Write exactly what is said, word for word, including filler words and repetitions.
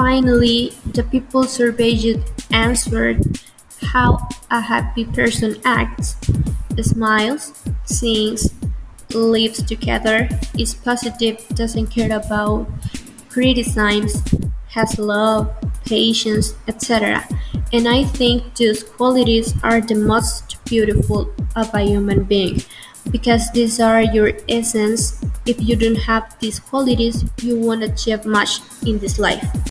Finally, the people surveyed answered how a happy person acts, smiles, sings, lives together, is positive, doesn't care about criticisms, has love, patience, et cetera. And I think those qualities are the most beautiful of a human being because these are your essence. If you don't have these qualities, you won't achieve much in this life.